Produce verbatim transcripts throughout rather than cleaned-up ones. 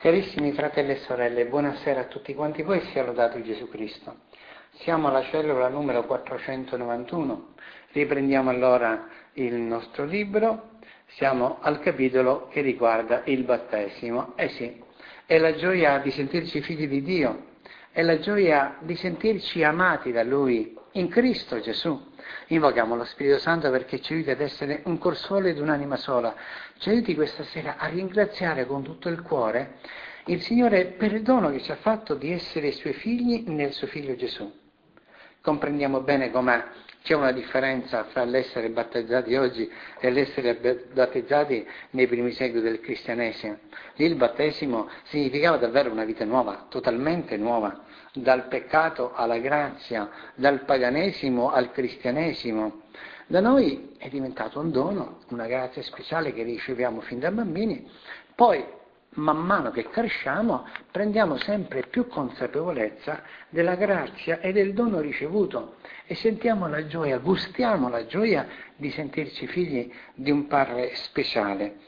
Carissimi fratelli e sorelle, buonasera a tutti quanti voi, sia lodato Gesù Cristo. Siamo alla cellula numero quattrocentonovantuno, riprendiamo allora il nostro libro, siamo al capitolo che riguarda il battesimo. Eh sì, è la gioia di sentirci figli di Dio, è la gioia di sentirci amati da Lui in Cristo Gesù. Invochiamo lo Spirito Santo perché ci aiuti ad essere un cor solo ed un'anima sola. Ci aiuti questa sera a ringraziare con tutto il cuore il Signore per il dono che ci ha fatto di essere Suoi figli nel Suo Figlio Gesù. Comprendiamo bene come c'è una differenza fra l'essere battezzati oggi e l'essere battezzati nei primi secoli del cristianesimo. Lì il battesimo significava davvero una vita nuova, totalmente nuova, dal peccato alla grazia, dal paganesimo al cristianesimo. Da noi è diventato un dono, una grazia speciale che riceviamo fin da bambini, poi man mano che cresciamo prendiamo sempre più consapevolezza della grazia e del dono ricevuto e sentiamo la gioia, gustiamo la gioia di sentirci figli di un Padre speciale.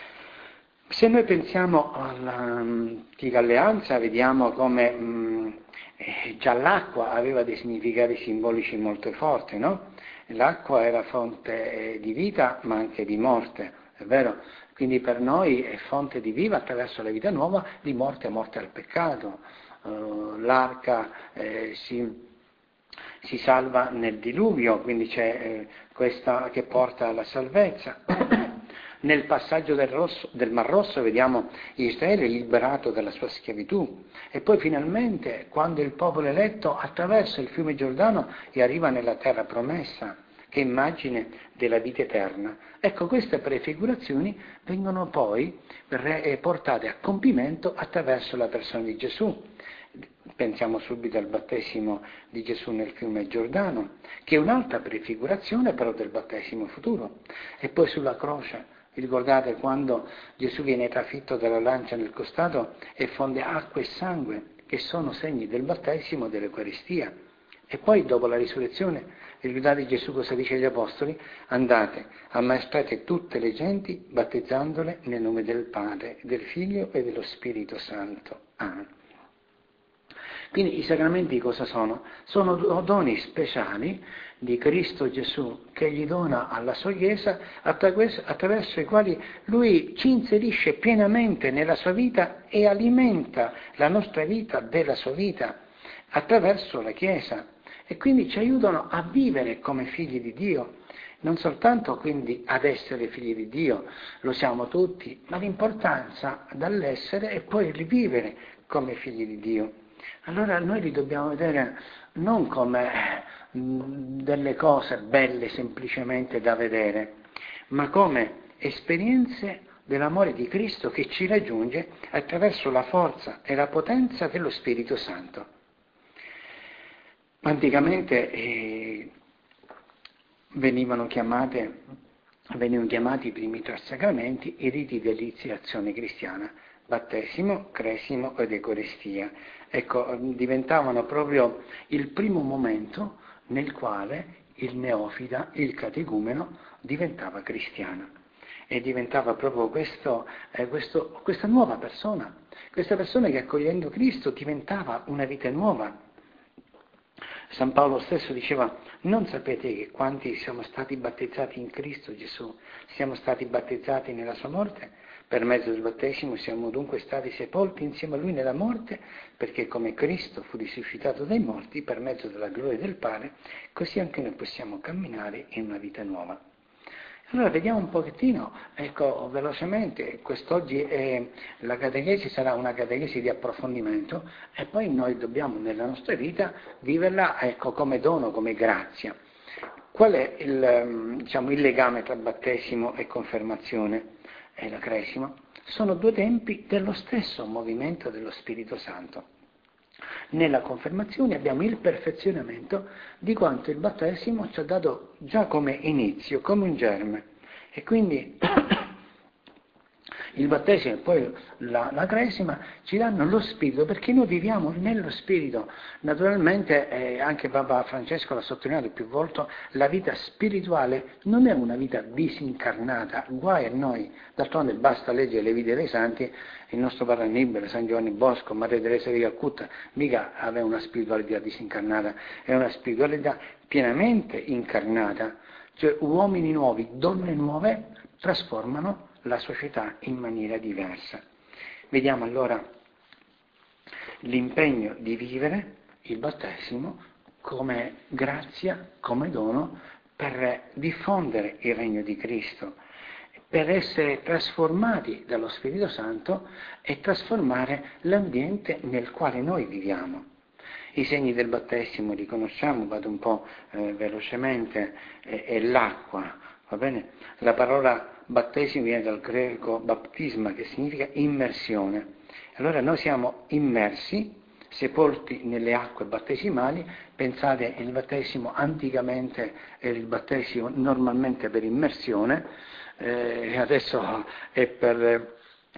Se noi pensiamo all'antica alleanza vediamo come mh, eh, già l'acqua aveva dei significati simbolici molto forti, no? L'acqua era fonte eh, di vita ma anche di morte, è vero? Quindi per noi è fonte di vita attraverso la vita nuova, di morte a morte al peccato. Uh, l'arca eh, si, si salva nel diluvio, quindi c'è eh, questa che porta alla salvezza. Nel passaggio del, rosso, del Mar Rosso vediamo Israele liberato dalla sua schiavitù e poi finalmente quando il popolo eletto attraversa il fiume Giordano e arriva nella terra promessa, che è immagine della vita eterna. Ecco, queste prefigurazioni vengono poi portate a compimento attraverso la persona di Gesù. Pensiamo subito al battesimo di Gesù nel fiume Giordano, che è un'altra prefigurazione però del battesimo futuro. E poi sulla croce, ricordate quando Gesù viene trafitto dalla lancia nel costato e fonde acqua e sangue, che sono segni del battesimo e dell'Eucaristia. E poi dopo la risurrezione, ricordate Gesù cosa dice agli Apostoli? Andate, ammaestrate tutte le genti, battezzandole nel nome del Padre, del Figlio e dello Spirito Santo. Amen. Quindi i sacramenti cosa sono? Sono doni speciali di Cristo Gesù che gli dona alla sua Chiesa attraverso i quali Lui ci inserisce pienamente nella sua vita e alimenta la nostra vita della sua vita attraverso la Chiesa. E quindi ci aiutano a vivere come figli di Dio, non soltanto quindi ad essere figli di Dio, lo siamo tutti, ma l'importanza dall'essere e poi rivivere come figli di Dio. Allora noi li dobbiamo vedere non come delle cose belle semplicemente da vedere, ma come esperienze dell'amore di Cristo che ci raggiunge attraverso la forza e la potenza dello Spirito Santo. Anticamente eh, venivano, chiamate, venivano chiamati i primi tre sacramenti i riti dell'iniziazione cristiana, battesimo, cresimo ed Eucaristia. Ecco, diventavano proprio il primo momento nel quale il neofita, il catecumeno, diventava cristiano. E diventava proprio questo, eh, questo, questa nuova persona, questa persona che accogliendo Cristo diventava una vita nuova. San Paolo stesso diceva, non sapete che quanti siamo stati battezzati in Cristo Gesù, siamo stati battezzati nella sua morte? Per mezzo del battesimo siamo dunque stati sepolti insieme a Lui nella morte, perché come Cristo fu risuscitato dai morti per mezzo della gloria del Padre, così anche noi possiamo camminare in una vita nuova. Allora vediamo un pochettino, ecco, velocemente, quest'oggi è, la catechesi sarà una catechesi di approfondimento e poi noi dobbiamo nella nostra vita viverla, ecco, come dono, come grazia. Qual è il, diciamo, il legame tra battesimo e confermazione e la cresima? Sono due tempi dello stesso movimento dello Spirito Santo. Nella confermazione abbiamo il perfezionamento di quanto il battesimo ci ha dato già come inizio, come un germe. E quindi il battesimo e poi la, la cresima ci danno lo Spirito, perché noi viviamo nello Spirito. Naturalmente eh, anche Papa Francesco l'ha sottolineato più volte, la vita spirituale non è una vita disincarnata, guai a noi, d'altronde basta leggere le vite dei santi, il nostro Padre Annibale, San Giovanni Bosco, Maria Teresa di Calcutta, mica aveva una spiritualità disincarnata, è una spiritualità pienamente incarnata, cioè uomini nuovi, donne nuove trasformano la società in maniera diversa. Vediamo allora l'impegno di vivere il battesimo come grazia, come dono per diffondere il regno di Cristo, per essere trasformati dallo Spirito Santo e trasformare l'ambiente nel quale noi viviamo. I segni del battesimo li conosciamo, vado un po' eh, velocemente, è, è l'acqua, va bene? La parola battesimo viene dal greco baptisma, che significa immersione. Allora noi siamo immersi, sepolti nelle acque battesimali. Pensate, il battesimo anticamente era il battesimo normalmente per immersione, eh, adesso è per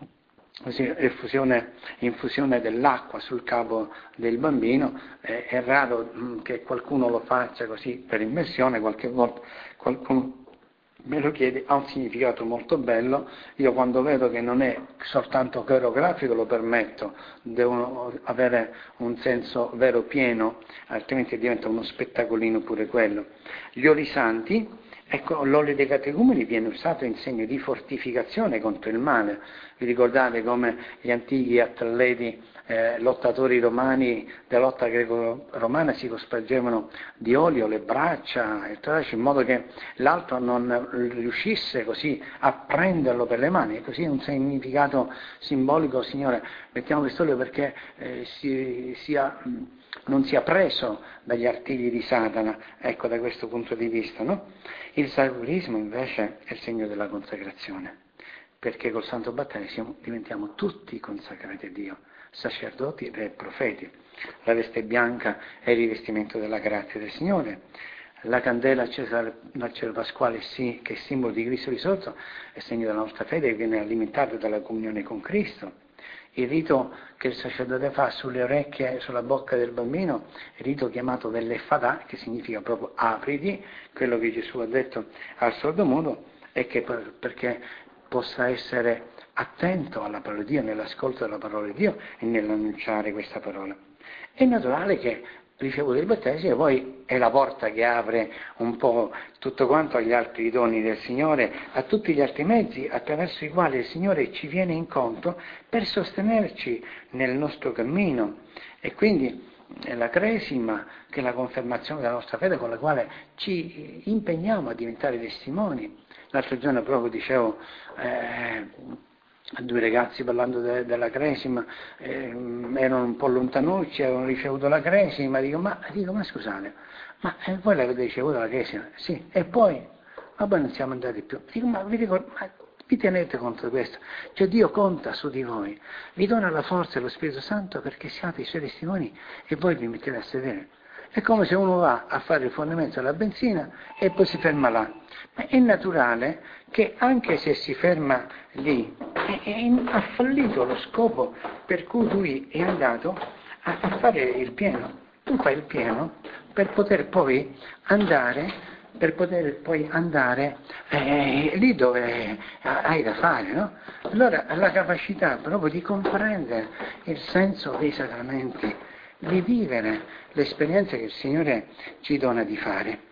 così, effusione, infusione dell'acqua sul capo del bambino. Eh, è raro mh, che qualcuno lo faccia così per immersione, qualche volta qualcuno me lo chiede, ha un significato molto bello. Io quando vedo che non è soltanto coreografico lo permetto, devono avere un senso vero pieno, altrimenti diventa uno spettacolino pure quello. Gli oli santi, ecco, l'olio dei catecumeni viene usato in segno di fortificazione contro il male. Vi ricordate come gli antichi atleti, eh, lottatori romani della lotta greco-romana si cospargevano di olio le braccia, il torace, in modo che l'altro non riuscisse così a prenderlo per le mani. E così è un significato simbolico, Signore, mettiamo quest'olio perché eh, si, sia, non sia preso dagli artigli di Satana, ecco, da questo punto di vista, no? Il sacralismo invece è il segno della consacrazione, perché col Santo Battesimo diventiamo tutti consacrati a Dio, sacerdoti e profeti. La veste bianca è il rivestimento della grazia del Signore. La candela accesa al cielo pasquale, sì, che è simbolo di Cristo risorto, è segno della nostra fede che viene alimentato dalla comunione con Cristo. Il rito che il sacerdote fa sulle orecchie e sulla bocca del bambino è il rito chiamato dell'effatà, che significa proprio apriti, quello che Gesù ha detto al sordomuto, e che per, perché possa essere attento alla parola di Dio, nell'ascolto della parola di Dio e nell'annunciare questa parola. È naturale che ricevuto il battesimo poi è la porta che apre un po' tutto quanto agli altri doni del Signore, a tutti gli altri mezzi attraverso i quali il Signore ci viene incontro per sostenerci nel nostro cammino. E quindi è la cresima, che è la confermazione della nostra fede con la quale ci impegniamo a diventare testimoni. L'altro giorno proprio dicevo eh, a due ragazzi parlando de, della cresima, eh, erano un po' lontanucci, avevano ricevuto la cresima, dico ma, dico, ma scusate, ma eh, voi l'avete ricevuta la cresima? Sì, e poi? Ma poi non siamo andati più. Dico, ma vi, ricordo, ma vi tenete conto di questo? Cioè Dio conta su di voi, vi dona la forza e lo Spirito Santo perché siate i suoi testimoni e voi vi mettete a sedere. È come se uno va a fare il fornimento della benzina e poi si ferma là. Ma è naturale che anche se si ferma lì, è, è, ha fallito lo scopo per cui lui è andato a, a fare il pieno. Tu fai il pieno per poter poi andare, per poter poi andare eh, lì dove hai da fare, no? Allora la capacità proprio di comprendere il senso dei sacramenti, di vivere l'esperienza che il Signore ci dona di fare.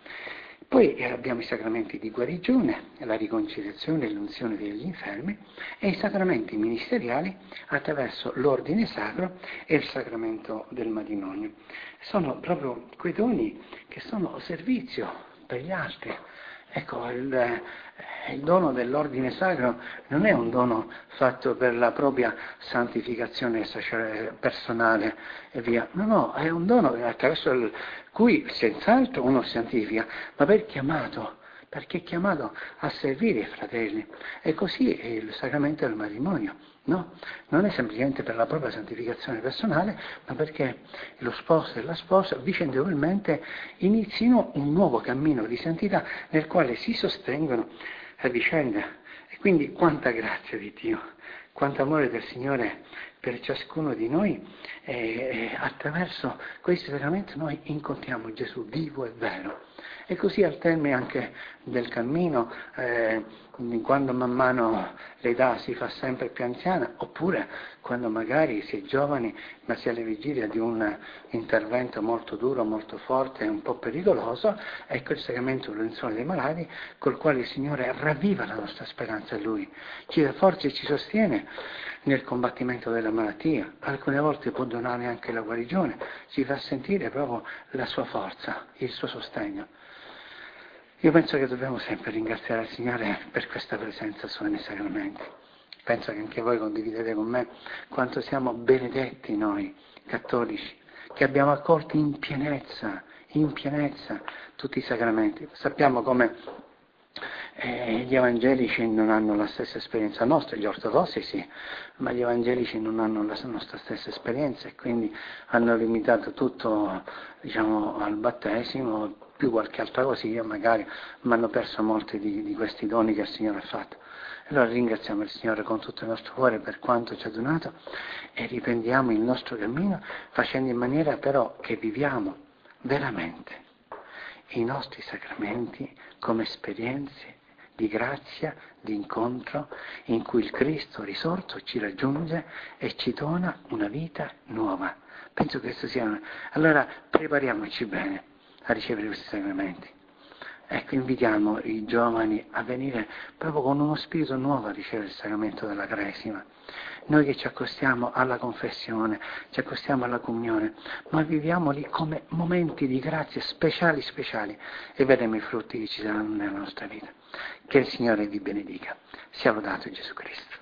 Poi abbiamo i sacramenti di guarigione, la riconciliazione e l'unzione degli infermi, e i sacramenti ministeriali attraverso l'ordine sacro e il sacramento del matrimonio. Sono proprio quei doni che sono servizio per gli altri. Ecco, il, il dono dell'ordine sacro non è un dono fatto per la propria santificazione personale e via, no, no, è un dono attraverso il cui senz'altro uno si santifica, ma per chiamato, perché è chiamato a servire i fratelli. E così è il sacramento del matrimonio, no? Non è semplicemente per la propria santificazione personale, ma perché lo sposo e la sposa vicendevolmente inizino un nuovo cammino di santità nel quale si sostengono a vicenda. E quindi quanta grazia di Dio, quanto amore del Signore per ciascuno di noi, e attraverso questi sacramenti noi incontriamo Gesù vivo e vero. E così al termine anche del cammino, eh, quando man mano l'età si fa sempre più anziana, oppure quando magari si è giovani ma si è alla vigilia di un intervento molto duro, molto forte e un po' pericoloso, ecco il sacramento dell'unzione dei malati, col quale il Signore ravviva la nostra speranza in Lui, ci dà forza e ci sostiene nel combattimento della malattia, alcune volte può donare anche la guarigione, ci fa sentire proprio la sua forza, il suo sostegno. Io penso che dobbiamo sempre ringraziare il Signore per questa presenza sua nei sacramenti. Penso che anche voi condividete con me quanto siamo benedetti noi, cattolici, che abbiamo accolto in pienezza, in pienezza tutti i sacramenti. Sappiamo come eh, gli evangelici non hanno la stessa esperienza nostra, gli ortodossi sì, ma gli evangelici non hanno la nostra stessa esperienza e quindi hanno limitato tutto, diciamo, al battesimo, più qualche altra cosina magari, ma hanno perso molti di, di questi doni che il Signore ha fatto. Allora ringraziamo il Signore con tutto il nostro cuore per quanto ci ha donato e riprendiamo il nostro cammino facendo in maniera però che viviamo veramente i nostri sacramenti come esperienze di grazia, di incontro, in cui il Cristo risorto ci raggiunge e ci dona una vita nuova. Penso che questo sia una... Allora prepariamoci bene a ricevere questi sacramenti. Ecco, invitiamo i giovani a venire proprio con uno spirito nuovo a ricevere il sacramento della Cresima. Noi che ci accostiamo alla confessione, ci accostiamo alla comunione, ma viviamoli come momenti di grazia speciali, speciali, e vedremo i frutti che ci saranno nella nostra vita. Che il Signore vi benedica. Sia lodato Gesù Cristo.